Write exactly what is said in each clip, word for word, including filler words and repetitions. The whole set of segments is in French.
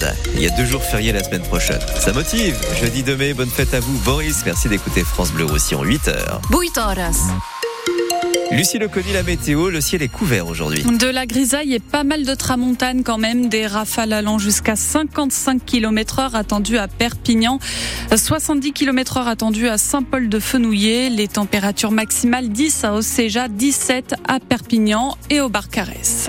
Il y a deux jours fériés la semaine prochaine. Ça motive. Jeudi deux mai, bonne fête à vous. Boris, merci d'écouter France Bleu Roussillon, huit heures. huit horas. Lucie Leconi, la météo, le ciel est couvert aujourd'hui. De la grisaille et pas mal de tramontane quand même, des rafales allant jusqu'à cinquante-cinq kilomètres heure attendues à Perpignan, soixante-dix kilomètres heure attendues à Saint-Paul-de-Fenouillet, les températures maximales dix à Océja, dix-sept à Perpignan et au Barcarès.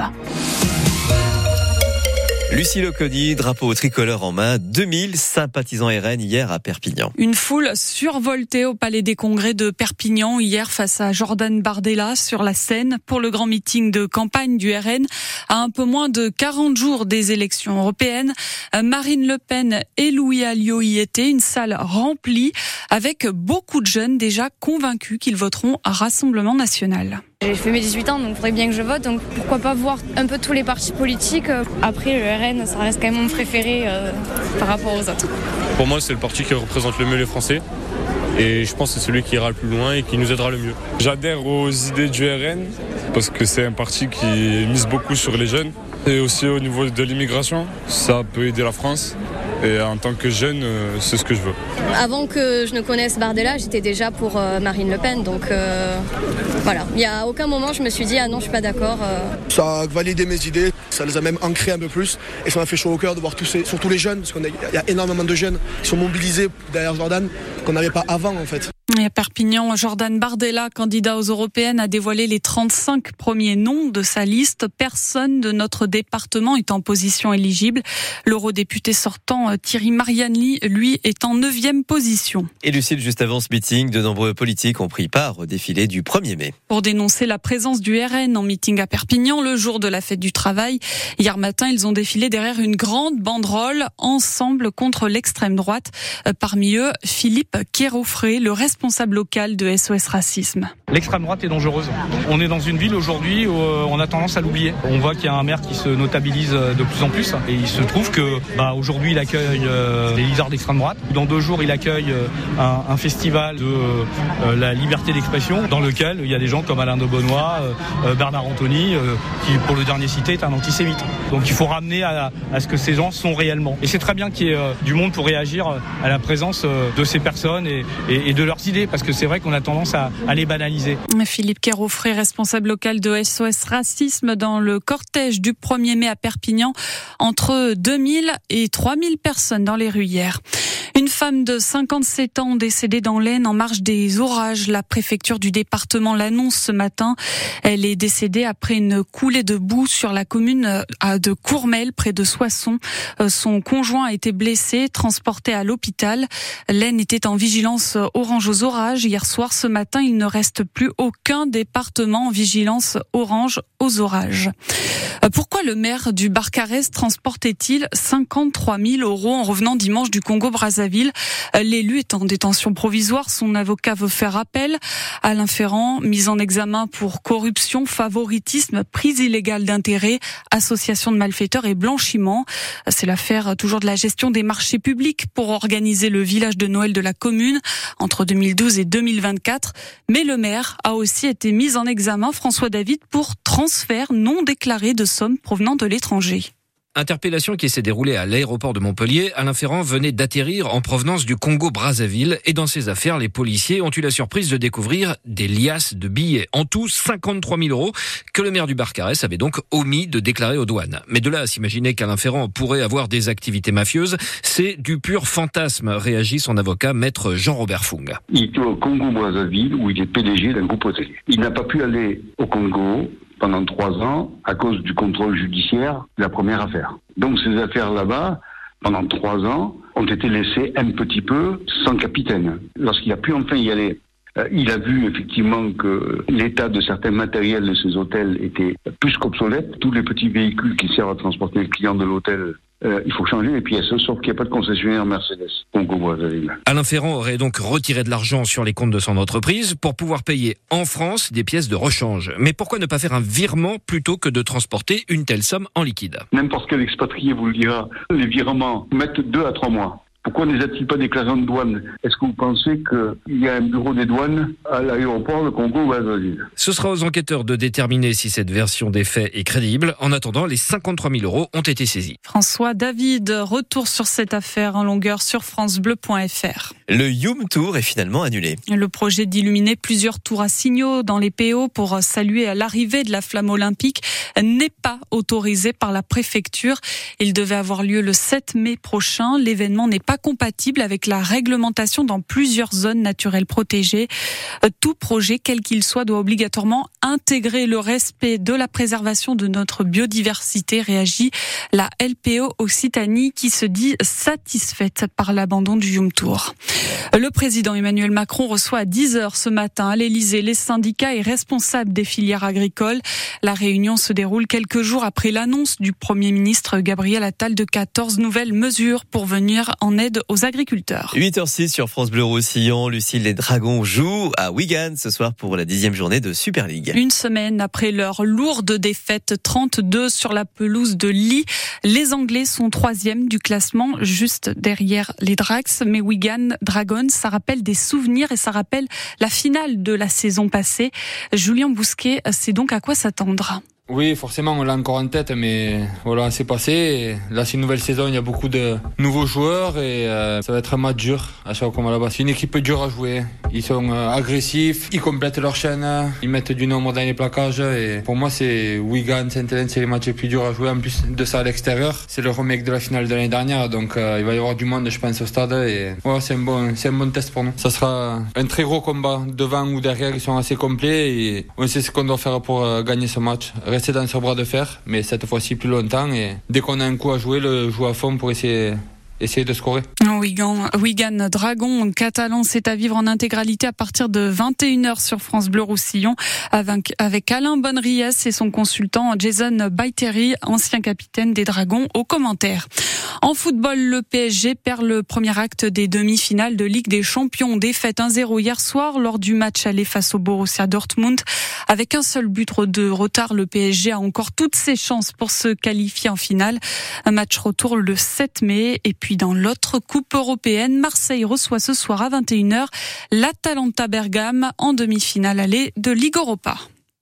Lucie Leconi, drapeau tricolore en main, deux mille sympathisants R N hier à Perpignan. Une foule survoltée au Palais des Congrès de Perpignan hier face à Jordan Bardella sur la scène pour le grand meeting de campagne du R N à un peu moins de quarante jours des élections européennes. Marine Le Pen et Louis Alliot y étaient, une salle remplie avec beaucoup de jeunes déjà convaincus qu'ils voteront à Rassemblement National. J'ai fait mes dix-huit ans, donc il faudrait bien que je vote. Donc pourquoi pas voir un peu tous les partis politiques. Après, le R N, ça reste quand même mon préféré euh, par rapport aux autres. Pour moi, c'est le parti qui représente le mieux les Français. Et je pense que c'est celui qui ira le plus loin et qui nous aidera le mieux. J'adhère aux idées du R N parce que c'est un parti qui mise beaucoup sur les jeunes. Et aussi au niveau de l'immigration, ça peut aider la France. Et en tant que jeune, c'est ce que je veux. Avant que je ne connaisse Bardella, j'étais déjà pour Marine Le Pen. Donc euh, voilà, il n'y a aucun moment je me suis dit « Ah non, je ne suis pas d'accord euh. ». Ça a validé mes idées, ça les a même ancrées un peu plus. Et ça m'a fait chaud au cœur de voir tous ces, surtout les jeunes, parce qu'il y a énormément de jeunes qui sont mobilisés derrière Jordan, qu'on n'avait pas avant en fait. Et à Perpignan, Jordan Bardella, candidat aux européennes, a dévoilé les trente-cinq premiers noms de sa liste. Personne de notre département est en position éligible. L'eurodéputé sortant Thierry Mariani, lui, est en neuvième position. Et Lucille, juste avant ce meeting, de nombreux politiques ont pris part au défilé du premier mai. Pour dénoncer la présence du R N en meeting à Perpignan, le jour de la fête du travail. Hier matin, ils ont défilé derrière une grande banderole, ensemble contre l'extrême droite. Parmi eux, Philippe Quérofré, le responsable local de S O S Racisme. L'extrême droite est dangereuse. On est dans une ville aujourd'hui où on a tendance à l'oublier. On voit qu'il y a un maire qui se notabilise de plus en plus et il se trouve que bah, aujourd'hui il accueille euh, des leaders d'extrême droite. Dans deux jours il accueille euh, un, un festival de euh, la liberté d'expression dans lequel il y a des gens comme Alain de Benoît, euh, Bernard Anthony euh, qui pour le dernier cité est un antisémite. Donc il faut ramener à, à ce que ces gens sont réellement. Et c'est très bien qu'il y ait euh, du monde pour réagir à la présence euh, de ces personnes et, et, et de leurs idées parce que c'est vrai qu'on a tendance à, à les banaliser. Philippe Quérofré, responsable local de S O S Racisme, dans le cortège du premier mai à Perpignan, entre deux mille et trois mille personnes dans les rues hier. Une femme de cinquante-sept ans décédée dans l'Aisne en marge des orages. La préfecture du département l'annonce ce matin. Elle est décédée après une coulée de boue sur la commune de Courmel, près de Soissons. Son conjoint a été blessé, transporté à l'hôpital. L'Aisne était en vigilance orange aux orages. Hier soir, ce matin, il ne reste plus aucun département en vigilance orange aux orages. Pourquoi le maire du Barcarès transportait-il cinquante-trois mille euros en revenant dimanche du Congo-Brazzaville? L'élu est en détention provisoire. Son avocat veut faire appel. Alain Ferrand, mis en examen pour corruption, favoritisme, prise illégale d'intérêt, association de malfaiteurs et blanchiment. C'est l'affaire toujours de la gestion des marchés publics pour organiser le village de Noël de la commune entre deux mille douze et deux mille vingt-quatre. Mais le maire a aussi été mis en examen, François David, pour transfert non déclaré de sommes provenant de l'étranger. Interpellation qui s'est déroulée à l'aéroport de Montpellier. Alain Ferrand venait d'atterrir en provenance du Congo-Brazzaville et dans ses affaires, les policiers ont eu la surprise de découvrir des liasses de billets. En tout, cinquante-trois mille euros que le maire du Barcarès avait donc omis de déclarer aux douanes. Mais de là à s'imaginer qu'Alain Ferrand pourrait avoir des activités mafieuses, c'est du pur fantasme, réagit son avocat, maître Jean-Robert Fung. Il est au Congo-Brazzaville où il est P D G d'un groupe hôtelier. Il n'a pas pu aller au Congo pendant trois ans à cause du contrôle judiciaire de la première affaire. Donc ces affaires là-bas, pendant trois ans, ont été laissées un petit peu sans capitaine. Lorsqu'il a pu enfin y aller, euh, il a vu effectivement que l'état de certains matériels de ces hôtels était plus qu'obsolète. Tous les petits véhicules qui servent à transporter les clients de l'hôtel, Euh, il faut changer les pièces, sauf qu'il n'y a pas de concessionnaire Mercedes. Alain Ferrand aurait donc retiré de l'argent sur les comptes de son entreprise pour pouvoir payer en France des pièces de rechange. Mais pourquoi ne pas faire un virement plutôt que de transporter une telle somme en liquide? N'importe quel expatrié vous le dira, les virements mettent deux à trois mois. Pourquoi ne les a-t-il pas déclarés en douane? Est-ce que vous pensez qu'il y a un bureau des douanes à l'aéroport de Congo-Brazzaville? Ce sera aux enquêteurs de déterminer si cette version des faits est crédible. En attendant, les cinquante-trois mille euros ont été saisis. François David, retour sur cette affaire en longueur sur francebleu point f r. Le Youm Tour est finalement annulé. Le projet d'illuminer plusieurs tours à signaux dans les P O pour saluer l'arrivée de la flamme olympique n'est pas autorisé par la préfecture. Il devait avoir lieu le sept mai prochain. L'événement n'est pas compatible avec la réglementation dans plusieurs zones naturelles protégées. Tout projet, quel qu'il soit, doit obligatoirement intégrer le respect de la préservation de notre biodiversité, réagit la L P O Occitanie qui se dit satisfaite par l'abandon du Youm Tour. Le président Emmanuel Macron reçoit à dix heures ce matin à l'Élysée les syndicats et responsables des filières agricoles. La réunion se déroule quelques jours après l'annonce du Premier ministre Gabriel Attal de quatorze nouvelles mesures pour venir en aide aux agriculteurs. huit heures six sur France Bleu Roussillon. Lucille, les Dragons jouent à Wigan ce soir pour la dixième journée de Super League. Une semaine après leur lourde défaite trente-deux sur la pelouse de Lille, les Anglais sont troisième du classement, juste derrière les Drax. Mais Wigan Dragons, ça rappelle des souvenirs et ça rappelle la finale de la saison passée. Julien Bousquet, c'est donc à quoi s'attendre ? Oui, forcément, on l'a encore en tête, mais voilà, c'est passé. Et là, c'est une nouvelle saison, il y a beaucoup de nouveaux joueurs et euh, ça va être un match dur à chaque fois qu'on va là-bas. C'est une équipe dure à jouer. Ils sont euh, agressifs, ils complètent leur chaîne, ils mettent du nombre dans les plaquages. Et pour moi, c'est Wigan, Saint-Hélène, c'est les matchs les plus durs à jouer. En plus de ça, à l'extérieur, c'est le remake de la finale de l'année dernière, donc euh, il va y avoir du monde, je pense, au stade. Et ouais, c'est un bon, c'est un bon test pour nous. Ça sera un très gros combat devant ou derrière, ils sont assez complets et on sait ce qu'on doit faire pour euh, gagner ce match. Rester dans ce bras de fer, mais cette fois-ci plus longtemps. Et dès qu'on a un coup à jouer, le jouer à fond pour essayer, essayer de scorer. Wigan, Wigan Dragon catalan, c'est à vivre en intégralité à partir de vingt et une heures sur France Bleu Roussillon avec, avec Alain Bonriès et son consultant Jason Baiteri, ancien capitaine des Dragons, aux commentaires. En football, le P S G perd le premier acte des demi-finales de Ligue des Champions. Défaite un zéro hier soir lors du match aller face au Borussia Dortmund. Avec un seul but de retard, le P S G a encore toutes ses chances pour se qualifier en finale. Un match retour le sept mai. Et puis dans l'autre coupe européenne, Marseille reçoit ce soir à vingt et une heures l'Atalanta Bergame en demi-finale aller de Ligue Europa.